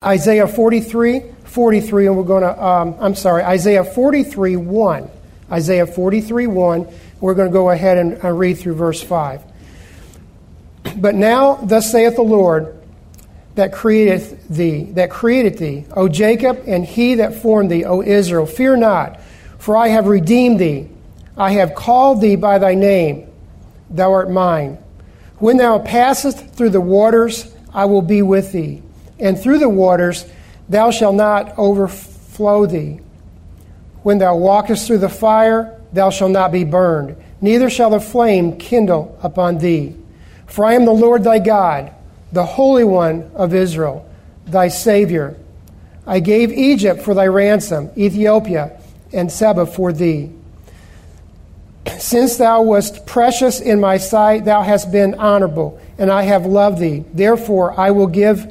Isaiah 43, and we're going to, Isaiah 43, 1. Isaiah 43, 1. We're going to go ahead and read through verse 5. But now, thus saith the Lord, that created thee, O Jacob, and he that formed thee, O Israel, fear not, for I have redeemed thee. I have called thee by thy name. Thou art mine. When thou passest through the waters, I will be with thee. And through the waters, thou shalt not overflow thee. When thou walkest through the fire, thou shalt not be burned, neither shall the flame kindle upon thee. For I am the Lord thy God, the Holy One of Israel, thy Savior. I gave Egypt for thy ransom, Ethiopia and Seba for thee. Since thou wast precious in my sight, thou hast been honorable, and I have loved thee. Therefore I will give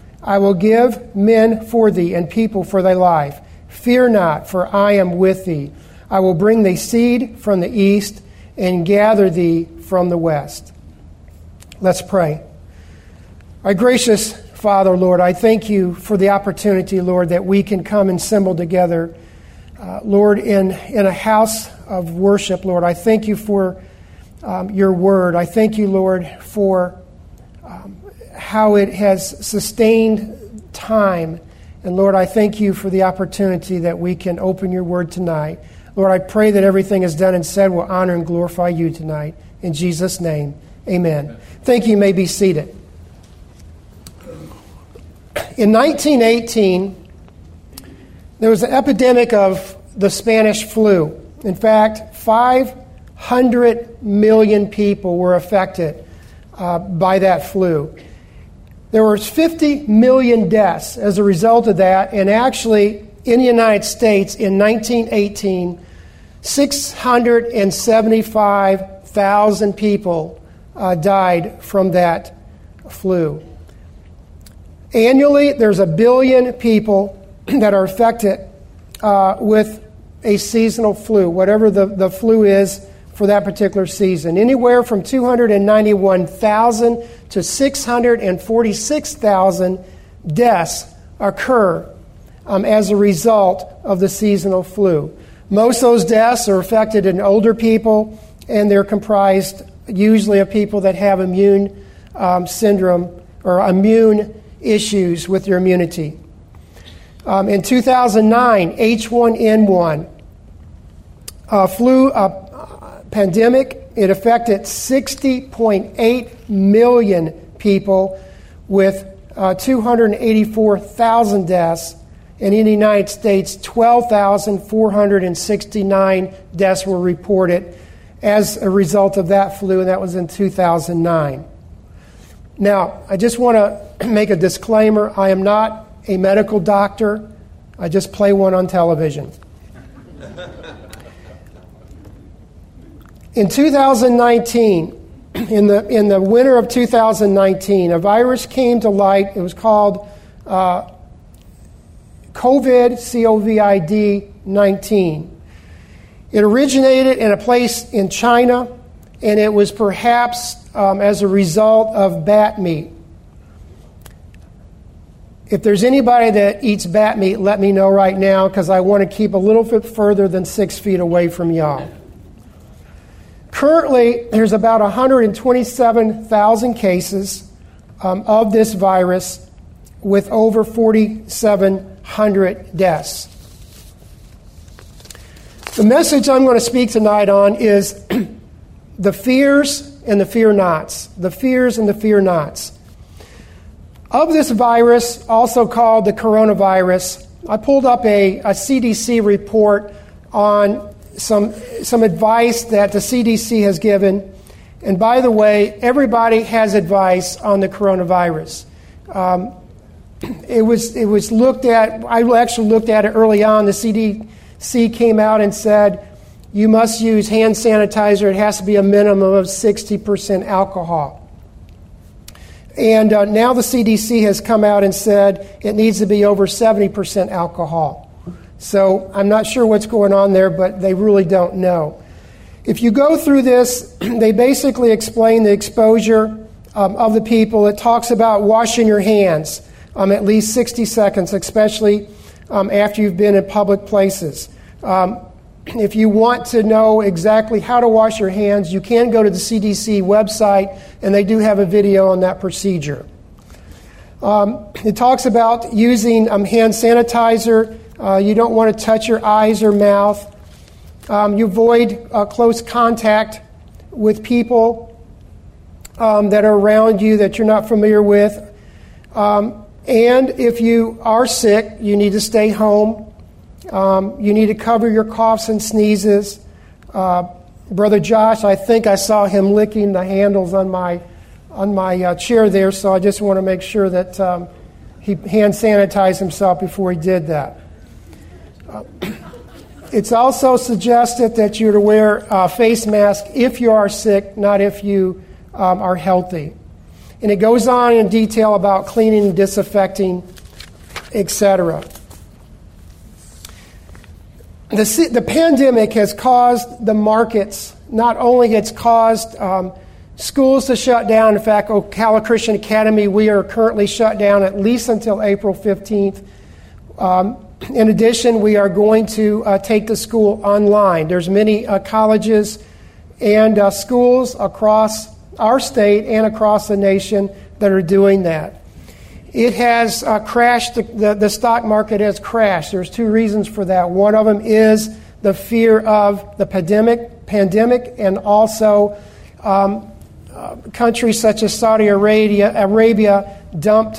men for thee and people for thy life. Fear not, for I am with thee. I will bring thee seed from the east and gather thee from the west. Let's pray. Our gracious Father, Lord, I thank you for the opportunity, Lord, that we can come and assemble together, Lord, in a house of worship, Lord. I thank you for your word. I thank you, Lord, for how it has sustained time. And Lord, I thank you for the opportunity that we can open your word tonight. Lord, I pray that everything is done and said will honor and glorify you tonight. In Jesus' name, amen. Thank you. You may be seated. In 1918, there was an epidemic of the Spanish flu. In fact, 500 million people were affected by that flu. There were 50 million deaths as a result of that, and actually, in the United States in 1918, 675,000 people died from that flu. Annually, there's 1 billion people that are affected with a seasonal flu, whatever the flu is for that particular season. Anywhere from 291,000 to 646,000 deaths occur as a result of the seasonal flu. Most of those deaths are affected in older people, and they're comprised usually of people that have immune syndrome or immune issues with their immunity. In 2009, H1N1 flu pandemic, it affected 60.8 million people with 284,000 deaths. And in the United States, 12,469 deaths were reported as a result of that flu, and that was in 2009. Now, I just want to make a disclaimer. I am not a medical doctor. I just play one on television. In 2019, in the winter of 2019, a virus came to light. It was called COVID-19. It originated in a place in China, and it was perhaps as a result of bat meat. If there's anybody that eats bat meat, let me know right now, because I want to keep a little bit further than 6 feet away from y'all. Currently, there's about 127,000 cases of this virus with over 4,700 deaths. The message I'm going to speak tonight on is the fears and the fear-nots. The fears and the fear-nots. Of this virus, also called the coronavirus, I pulled up a CDC report on some advice that the CDC has given. And by the way, everybody has advice on the coronavirus. It was looked at, I actually looked at it early on. The CDC came out and said, you must use hand sanitizer. It has to be a minimum of 60% alcohol. And now the CDC has come out and said it needs to be over 70% alcohol. So I'm not sure what's going on there, but they really don't know. If you go through this, they basically explain the exposure of the people. It talks about washing your hands. at least 60 seconds, especially after you've been in public places. If you want to know exactly how to wash your hands, you can go to the CDC website, and they do have a video on that procedure. It talks about using hand sanitizer. You don't want to touch your eyes or mouth. You avoid close contact with people that are around you that you're not familiar with. And if you are sick, you need to stay home. You need to cover your coughs and sneezes. Brother Josh, I think I saw him licking the handles on my chair there, so I just want to make sure that he hand sanitized himself before he did that. It's also suggested that you're to wear a face mask if you are sick, not if you are healthy. And it goes on in detail about cleaning and disinfecting, etc. The pandemic has caused the markets, not only it's caused schools to shut down. In fact, Ocala Christian Academy, we are currently shut down at least until April 15th. In addition, we are going to take the school online. There's many colleges and schools across our state and across the nation that are doing that. It has crashed. The stock market has crashed. There's two reasons for that. One of them is the fear of the pandemic, and also countries such as Saudi Arabia dumped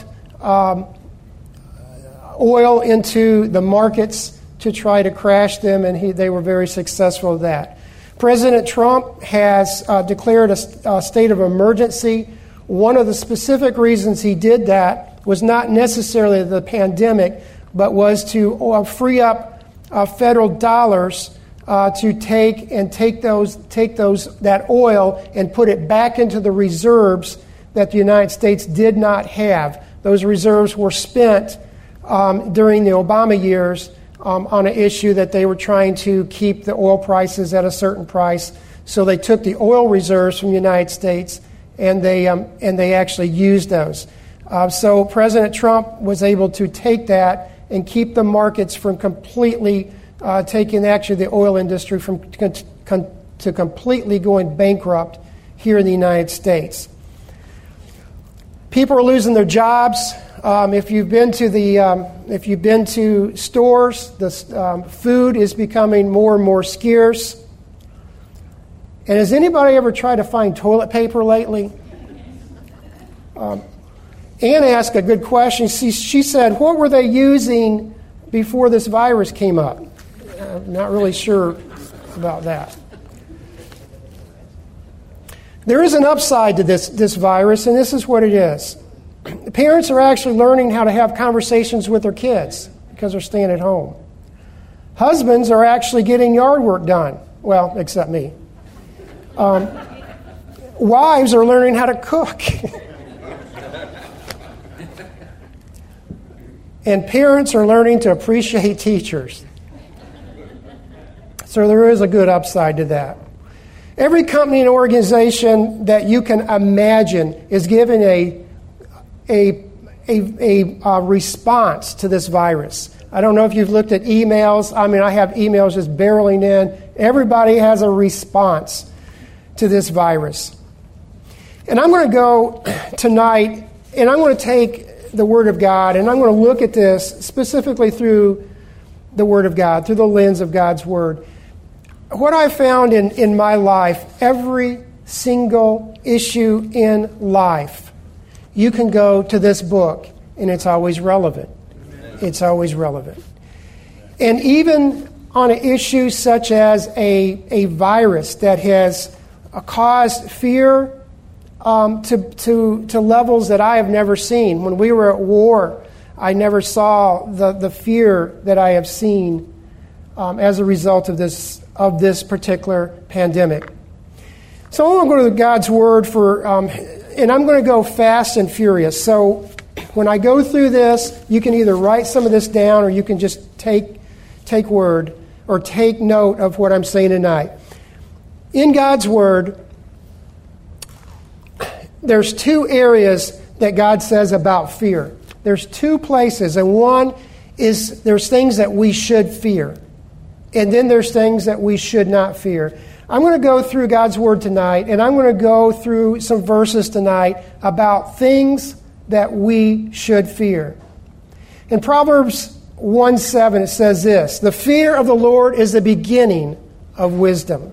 oil into the markets to try to crash them, and they were very successful at that. President Trump has declared a state of emergency. One of the specific reasons he did that was not necessarily the pandemic, but was to free up federal dollars to take that oil and put it back into the reserves that the United States did not have. Those reserves were spent during the Obama years on an issue that they were trying to keep the oil prices at a certain price. So they took the oil reserves from the United States and they actually used those. So President Trump was able to take that and keep the markets from completely taking the oil industry from to completely going bankrupt here in the United States. People are losing their jobs. If you've been to stores, the food is becoming more and more scarce. And has anybody ever tried to find toilet paper lately? Ann asked a good question. She said, "What were they using before this virus came up?" I'm not really sure about that. There is an upside to this virus, and this is what it is. Parents are actually learning how to have conversations with their kids because they're staying at home. Husbands are actually getting yard work done. Well, except me. Wives are learning how to cook. And parents are learning to appreciate teachers. So there is a good upside to that. Every company and organization that you can imagine is given a response to this virus. I don't know if you've looked at emails. I mean, I have emails just barreling in. Everybody has a response to this virus. And I'm going to go tonight, and I'm going to take the Word of God, and I'm going to look at this specifically through the Word of God, through the lens of God's Word. What I found in my life, every single issue in life, you can go to this book, and it's always relevant. It's always relevant. And even on an issue such as a virus that has caused fear to levels that I have never seen. When we were at war, I never saw the fear that I have seen as a result of this particular pandemic. So I'm going to go to God's Word and I'm going to go fast and furious. So when I go through this, you can either write some of this down or you can just take word or take note of what I'm saying tonight. In God's Word, there's two areas that God says about fear. there's two places, and one is there's things that we should fear, and then there's things that we should not fear. I'm going to go through God's Word tonight, and I'm going to go through some verses tonight about things that we should fear. In Proverbs 1:7, it says this: "The fear of the Lord is the beginning of wisdom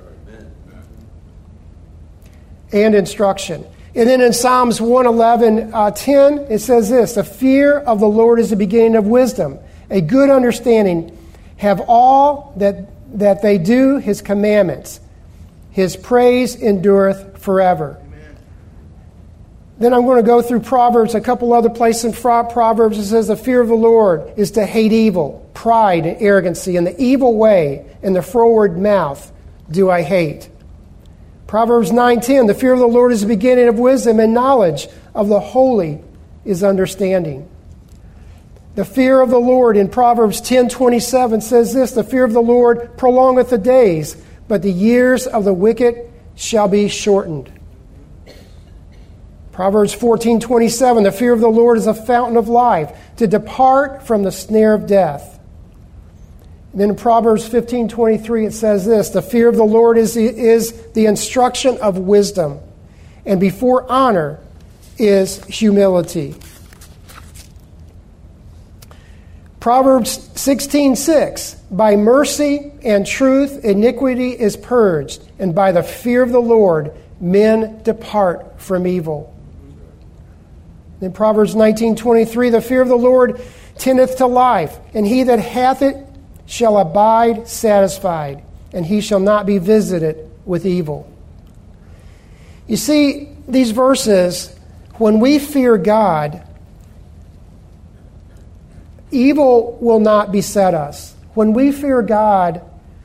and instruction." And then in Psalms 111:10, it says this: "The fear of the Lord is the beginning of wisdom. A good understanding have all that they do his commandments. His praise endureth forever." Amen. Then I'm going to go through Proverbs, a couple other places in Proverbs. It says, "The fear of the Lord is to hate evil, pride and arrogancy, and the evil way and the froward mouth do I hate." Proverbs 9:10, "The fear of the Lord is the beginning of wisdom, and knowledge of the holy is understanding." The fear of the Lord in Proverbs 10:27 says this: "The fear of the Lord prolongeth the days, but the years of the wicked shall be shortened." Proverbs 14:27, "The fear of the Lord is a fountain of life, to depart from the snare of death." And then in Proverbs 15:23 it says this: "The fear of the Lord is the instruction of wisdom, and before honor is humility." Proverbs 16:6, "By mercy and truth iniquity is purged, and by the fear of the Lord men depart from evil." In Proverbs 19:23, "The fear of the Lord tendeth to life, and he that hath it shall abide satisfied, and he shall not be visited with evil." You see, these verses, when we fear God, evil will not beset us. When we fear God,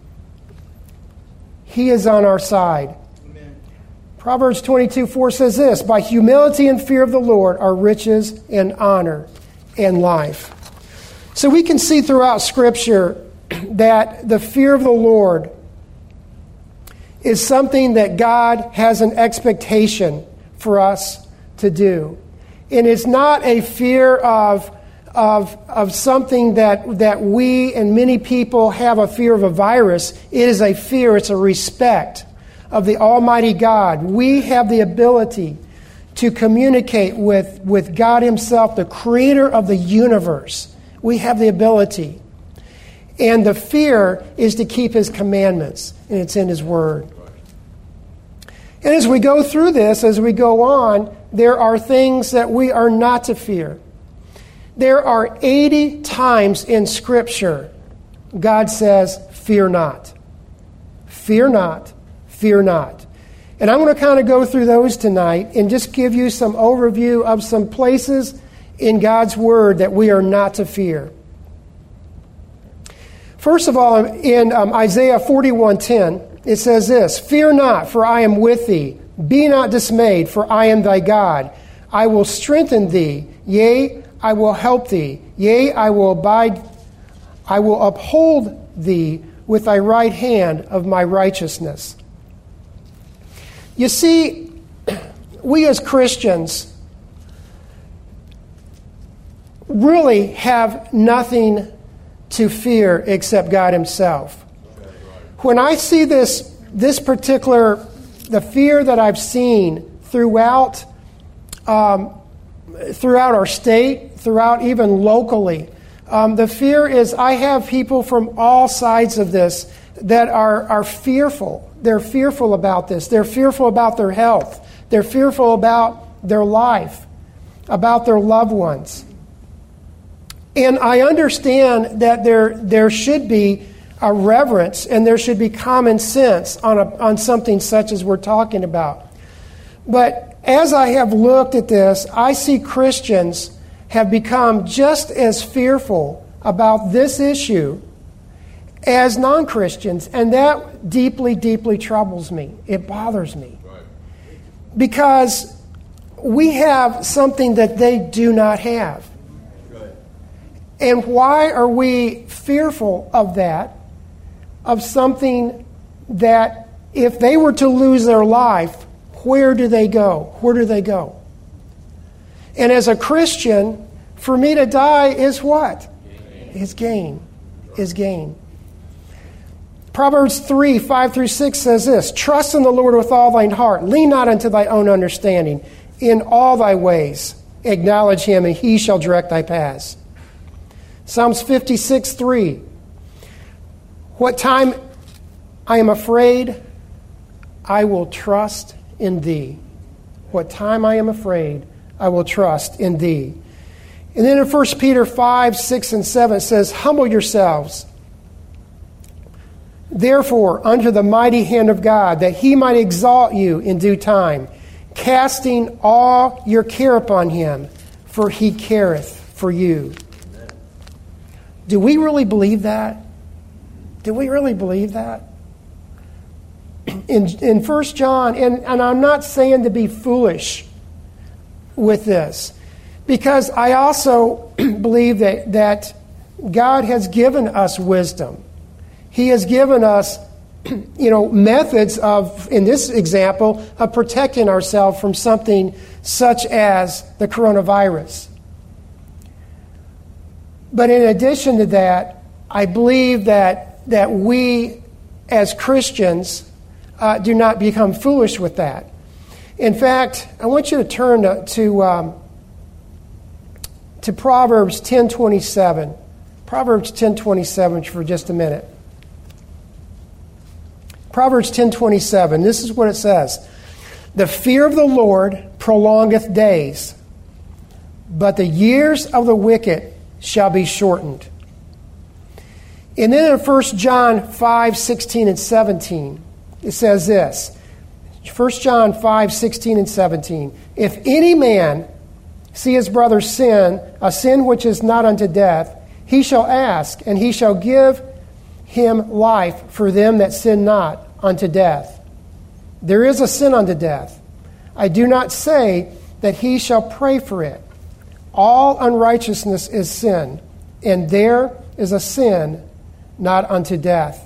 he is on our side. Amen. Proverbs 22:4 says this: "By humility and fear of the Lord are riches and honor and life." So we can see throughout Scripture that the fear of the Lord is something that God has an expectation for us to do. And it's not a fear of something that we and many people have a fear of a virus. It is a fear, it's a respect of the Almighty God. We have the ability to communicate with God Himself, the Creator of the universe. We have the ability. And the fear is to keep His commandments, and it's in His Word. And as we go through this, as we go on, there are things that we are not to fear. There are 80 times in Scripture God says, "Fear not. Fear not. Fear not." And I'm going to kind of go through those tonight and just give you some overview of some places in God's Word that we are not to fear. First of all, in Isaiah 41:10, it says this: "Fear not, for I am with thee. Be not dismayed, for I am thy God. I will strengthen thee. Yea, I will help thee. Yea, I will uphold thee with thy right hand of my righteousness." You see, we as Christians really have nothing to fear except God Himself. When I see this particular, the fear that I've seen throughout our state, throughout even locally, the fear is I have people from all sides of this that are fearful. They're fearful about this. They're fearful about their health. They're fearful about their life, about their loved ones. And I understand that there should be a reverence and there should be common sense on something such as we're talking about. But as I have looked at this, I see Christians have become just as fearful about this issue as non-Christians, and that deeply, deeply troubles me. It bothers me. Right. Because we have something that they do not have. Right. And why are we fearful of that? Of something that if they were to lose their life, where do they go? Where do they go? And as a Christian, For me to die is what? Is gain. Is gain. Proverbs 3, 5 through 6 says this, trust in the Lord with all thine heart. Lean not unto thy own understanding. In all thy ways acknowledge him, and he shall direct thy paths. Psalms 56, 3. What time I am afraid, I will trust in thee. What time I am afraid, I will trust in thee. And then in 1 Peter 5, 6, and 7 it says, humble yourselves, therefore, unto the mighty hand of God, that he might exalt you in due time, casting all your care upon him, for he careth for you. Amen. Do we really believe that? Do we really believe that? In 1 John, and I'm not saying to be foolish with this, because I also believe that God has given us wisdom. He has given us, methods of, in this example, of protecting ourselves from something such as the coronavirus. But in addition to that, I believe that we as Christians do not become foolish with that. In fact, I want you to turn to Proverbs 10:27. Proverbs 10:27 for just a minute. Proverbs 10:27. This is what it says. The fear of the Lord prolongeth days, but the years of the wicked shall be shortened. And then in 1 John 5:16 and 17, it says this. 1 John 5:16 and 17. If any man see his brother sin, a sin which is not unto death, he shall ask, and he shall give him life for them that sin not unto death. There is a sin unto death. I do not say that he shall pray for it. All unrighteousness is sin, and there is a sin not unto death.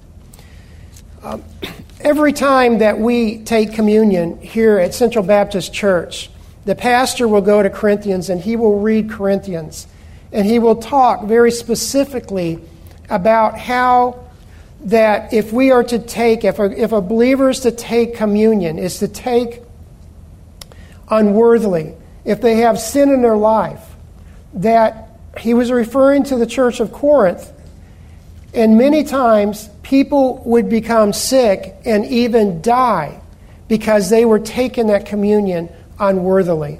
Every time that we take communion here at Central Baptist Church, the pastor will go to Corinthians and he will read Corinthians. And he will talk very specifically about how that if we are to take, if a believer is to take communion, is to take unworthily, if they have sin in their life, that he was referring to the church of Corinth. And many times people would become sick and even die because they were taking that communion unworthily.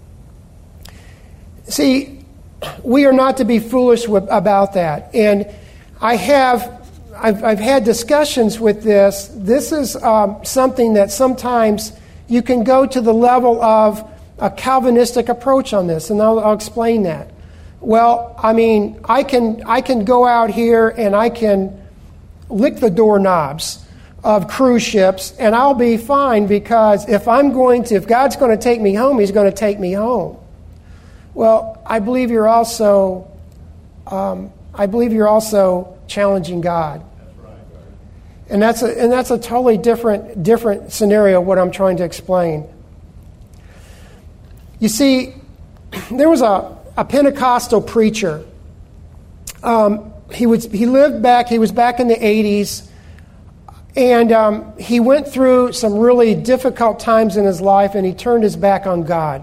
See, we are not to be foolish about that. And I've had discussions with this. This is something that sometimes you can go to the level of a Calvinistic approach on this, and I'll explain that. Well, I mean, I can go out here and I can lick the doorknobs of cruise ships, and I'll be fine because if God's going to take me home, He's going to take me home. Well, I believe you're also challenging God, and that's a totally different scenario. What I'm trying to explain. You see, there was a Pentecostal preacher. He was back in the 80s, and he went through some really difficult times in his life, and he turned his back on God.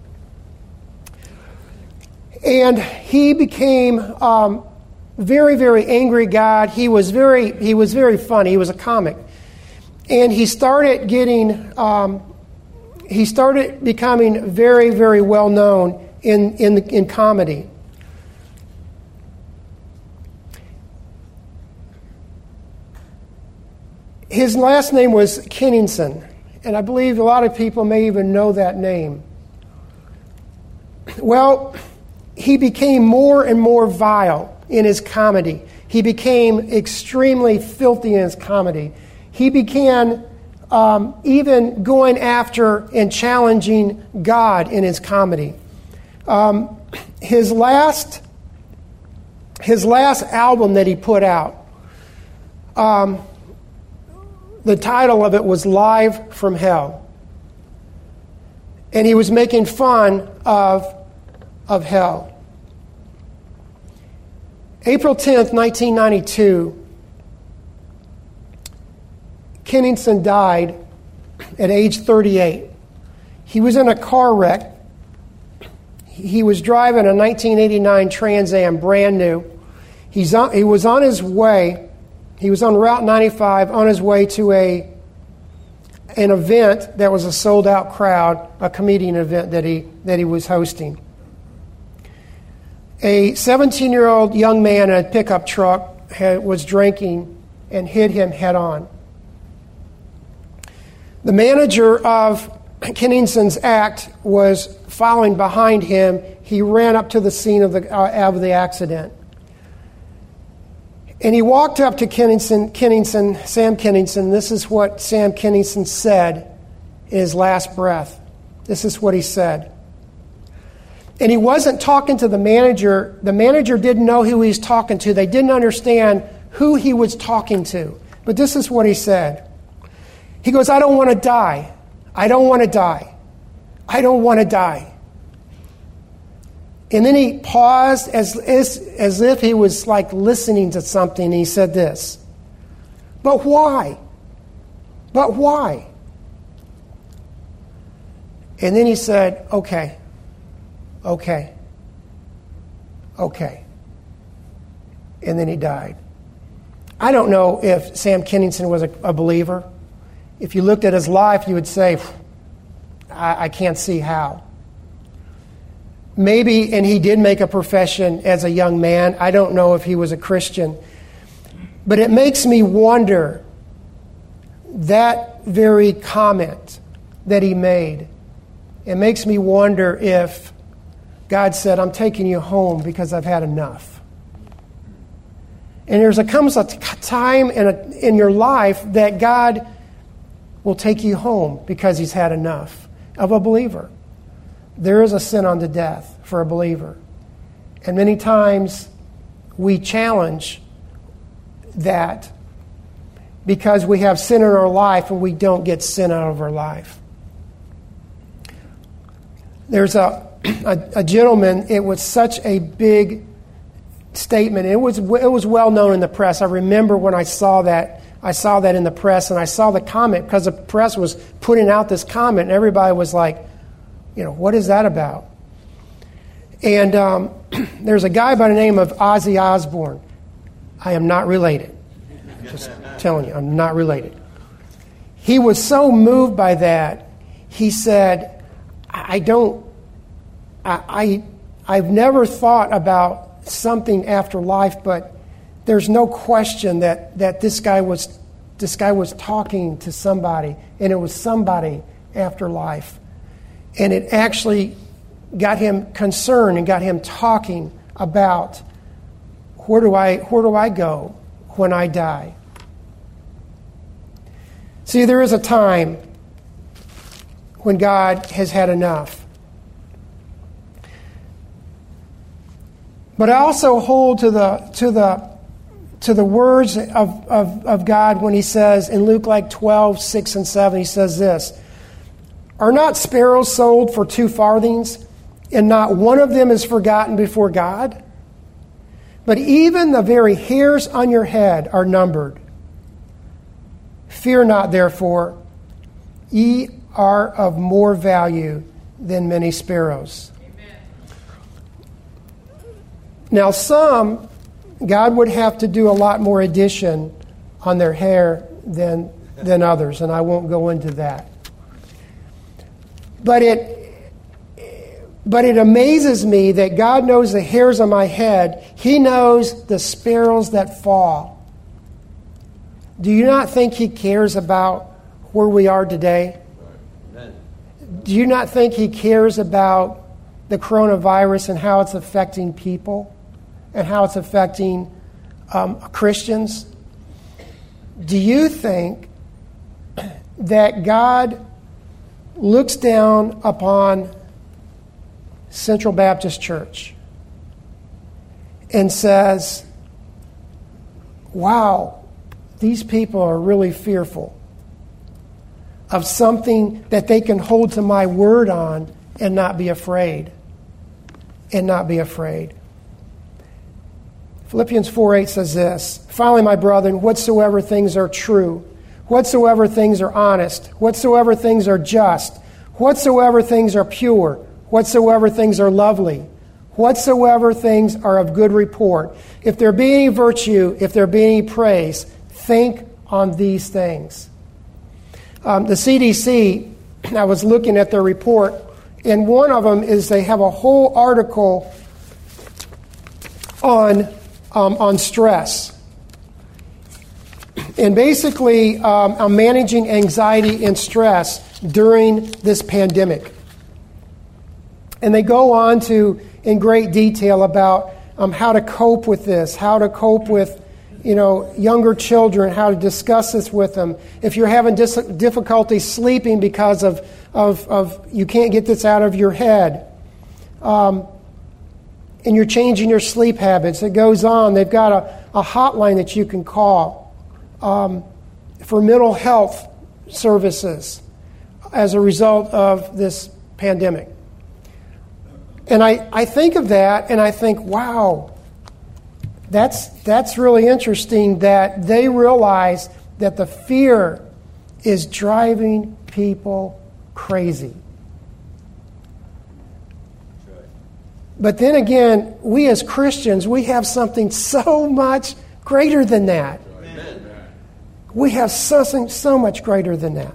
And he became very, very angry God. He was very funny. He was a comic, and he started becoming very, very well known in comedy. His last name was Kenningson, and I believe a lot of people may even know that name. Well, he became more and more vile in his comedy. He became extremely filthy in his comedy. He began even going after and challenging God in his comedy. His last album that he put out, the title of it was Live from Hell. And he was making fun of hell. April 10th, 1992, Kenningson died at age 38. He was in a car wreck. He was driving a 1989 Trans Am, brand new. He was on his way. He was on Route 95 on his way to an event that was a sold-out crowd, a comedian event that he was hosting. A 17-year-old young man in a pickup truck was drinking and hit him head-on. The manager of Kenningson's act was following behind him. He ran up to the scene of the accident. And he walked up to Sam Kenningson. This is what Sam Kenningson said in his last breath. This is what he said. And he wasn't talking to the manager. The manager didn't know who he was talking to. They didn't understand who he was talking to. But this is what he said. He goes, "I don't want to die. I don't want to die. I don't want to die." And then he paused as if he was like listening to something. And he said this, "But why? But why?" And then he said, okay. And then he died. I don't know if Sam Kenningson was a believer. If you looked at his life, you would say, I can't see how. Maybe, and he did make a profession as a young man. I don't know if he was a Christian. But it makes me wonder, that very comment that he made, it makes me wonder if God said, "I'm taking you home because I've had enough." And there comes a time in your life that God will take you home because He's had enough of a believer. There is a sin unto death for a believer. And many times we challenge that because we have sin in our life and we don't get sin out of our life. There's a gentleman, it was such a big statement. It was well known in the press. I remember when I saw that in the press, and I saw the comment because the press was putting out this comment, and everybody was like, what is that about? And there's a guy by the name of Ozzy Osbourne. I am not related. Just telling you, I'm not related. He was so moved by that, he said, I've never thought about something after life, but there's no question that this guy was talking to somebody, and it was somebody after life. And it actually got him concerned and got him talking about where do I go when I die? See, there is a time when God has had enough. But I also hold to the words of God when He says in Luke 12:6-7, He says this, "Are not sparrows sold for 2 farthings, and not one of them is forgotten before God? But even the very hairs on your head are numbered. Fear not, therefore, ye are of more value than many sparrows." Amen. Now some, God would have to do a lot more addition on their hair than others, and I won't go into that. But it amazes me that God knows the hairs on my head. He knows the sparrows that fall. Do you not think He cares about where we are today? Amen. Do you not think He cares about the coronavirus and how it's affecting people and how it's affecting Christians? Do you think that God looks down upon Central Baptist Church and says, wow, these people are really fearful of something that they can hold to my word on and not be afraid? And not be afraid. Philippians 4:8 says this, "Finally, my brethren, whatsoever things are true, whatsoever things are honest, whatsoever things are just, whatsoever things are pure, whatsoever things are lovely, whatsoever things are of good report, if there be any virtue, if there be any praise, think on these things." The CDC, I was looking at their report, and one of them is they have a whole article on stress. And basically, I'm managing anxiety and stress during this pandemic. And they go on to, in great detail, about how to cope with this, how to cope with, younger children, how to discuss this with them. If you're having difficulty sleeping because of you can't get this out of your head, and you're changing your sleep habits, it goes on. They've got a hotline that you can call for mental health services as a result of this pandemic. And I think of that and I think, wow, that's really interesting that they realize that the fear is driving people crazy. But then again, we as Christians, we have something so much greater than that. Amen. We have something so much greater than that.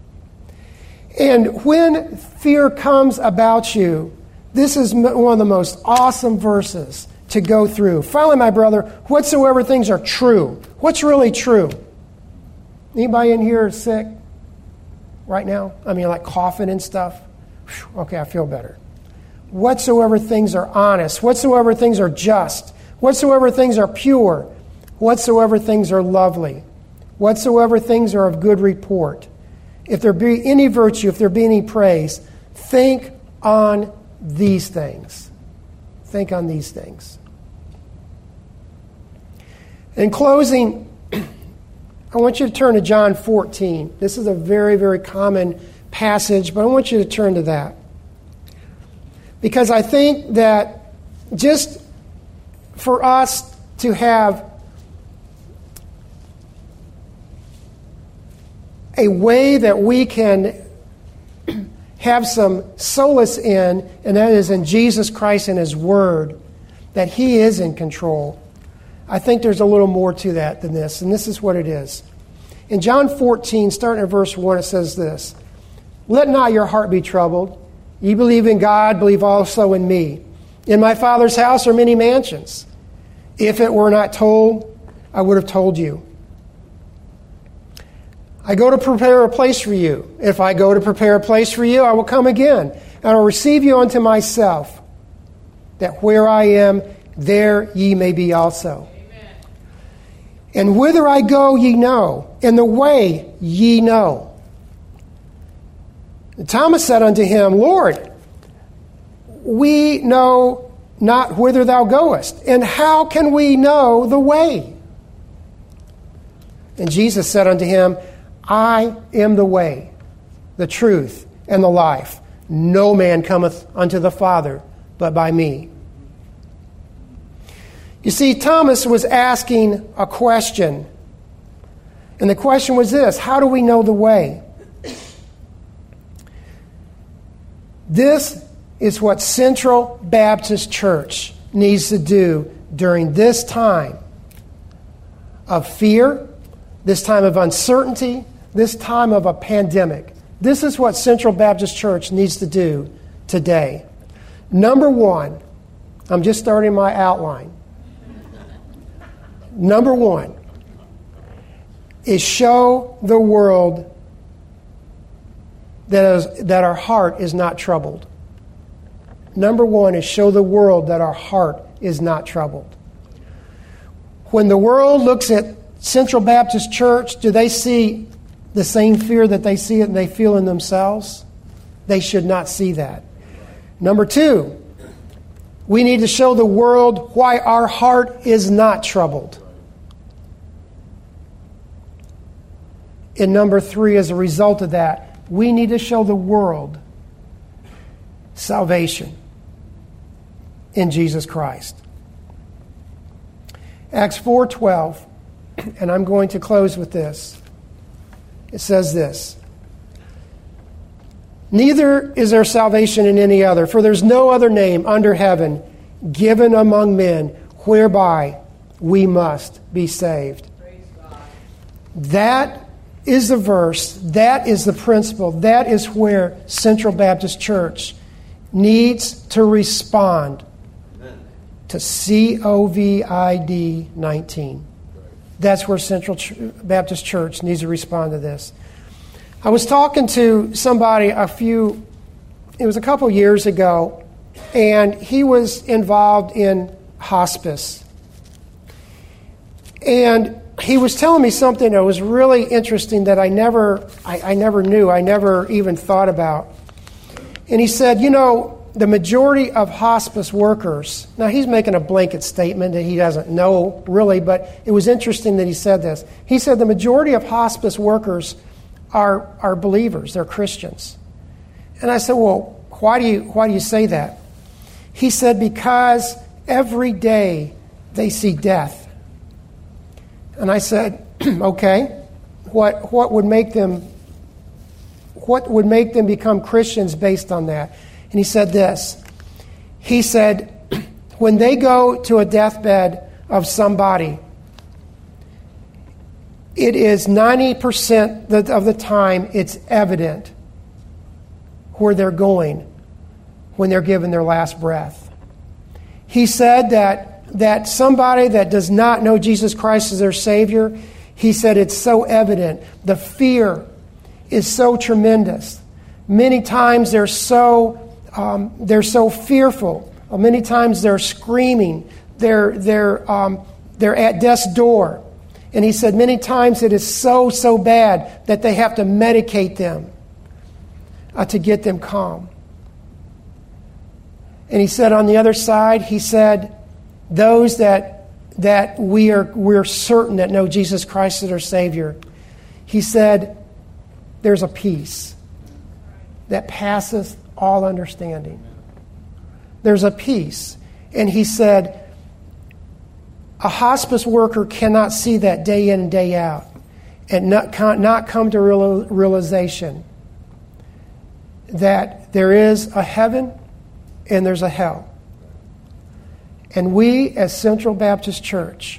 And when fear comes about you, this is one of the most awesome verses to go through. Finally, my brother, whatsoever things are true. What's really true? Anybody in here sick right now? I mean, like coughing and stuff? Whew, okay, I feel better. Whatsoever things are honest, whatsoever things are just, whatsoever things are pure, whatsoever things are lovely, whatsoever things are of good report, if there be any virtue, if there be any praise, think on these things. Think on these things. In closing, I want you to turn to John 14. This is a very, very common passage, but I want you to turn to that. Because I think that just for us to have a way that we can have some solace in, and that is in Jesus Christ and His Word, that He is in control. I think there's a little more to that than this, and this is what it is. In John 14, starting at verse 1, it says this, "Let not your heart be troubled. Ye believe in God, believe also in me. In my Father's house are many mansions. If it were not told, I would have told you. I go to prepare a place for you. If I go to prepare a place for you, I will come again, and I will receive you unto myself, that where I am, there ye may be also. Amen. And whither I go ye know, and the way ye know." And Thomas said unto him, "Lord, we know not whither thou goest, and how can we know the way?" And Jesus said unto him, "I am the way, the truth, and the life. No man cometh unto the Father but by me." You see, Thomas was asking a question. And the question was this: how do we know the way? This is what Central Baptist Church needs to do during this time of fear, this time of uncertainty, this time of a pandemic. This is what Central Baptist Church needs to do today. Number one, I'm just starting my outline. Number one is show the world that our heart is not troubled. Number one is show the world that our heart is not troubled. When the world looks at Central Baptist Church, do they see the same fear that they see and they feel in themselves? They should not see that. Number two, we need to show the world why our heart is not troubled. And number three, as a result of that, we need to show the world salvation in Jesus Christ. Acts 4:12, and I'm going to close with this. It says this: "Neither is there salvation in any other, for there's no other name under heaven given among men whereby we must be saved." That is the verse, that is the principle, that is where Central Baptist Church needs to respond to COVID-19. That's where Central Baptist Church needs to respond to this. I was talking to somebody it was a couple years ago, and he was involved in hospice. And he was telling me something that was really interesting that I never knew, I never even thought about. And he said, the majority of hospice workers, now he's making a blanket statement that he doesn't know really, but it was interesting that he said this. He said the majority of hospice workers are believers, they're Christians. And I said, well, why do you say that? He said, because every day they see death. And I said, okay, what would make them become Christians based on that? And he said this. He said, when they go to a deathbed of somebody, it is 90% of the time it's evident where they're going when they're given their last breath. He said that somebody that does not know Jesus Christ as their Savior, he said it's so evident. The fear is so tremendous. Many times they're so fearful. Many times they're screaming. They're at death's door. And he said many times it is so bad that they have to medicate them to get them calm. And he said on the other side, he said those that we're certain that know Jesus Christ as their Savior, he said there's a peace that passeth all understanding. There's a peace. And he said a hospice worker cannot see that day in and day out and not come to realization that there is a heaven and there's a hell. And we as Central Baptist Church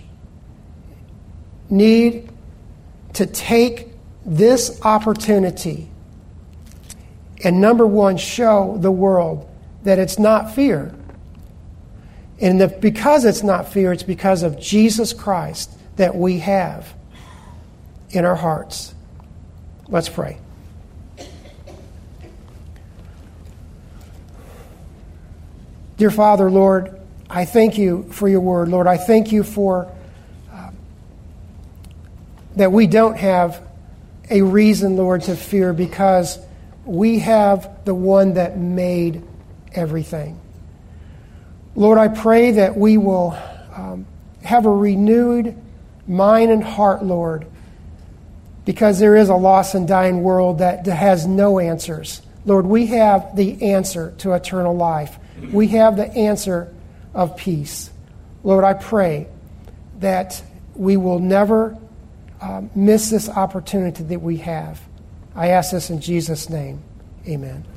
need to take this opportunity and number one, show the world that it's not fear. And because it's not fear, it's because of Jesus Christ that we have in our hearts. Let's pray. Dear Father, Lord, I thank you for your word. Lord, I thank you for that we don't have a reason, Lord, to fear because we have the one that made everything. Lord, I pray that we will have a renewed mind and heart, Lord, because there is a lost and dying world that has no answers. Lord, we have the answer to eternal life. We have the answer of peace. Lord, I pray that we will never miss this opportunity that we have. I ask this in Jesus' name. Amen.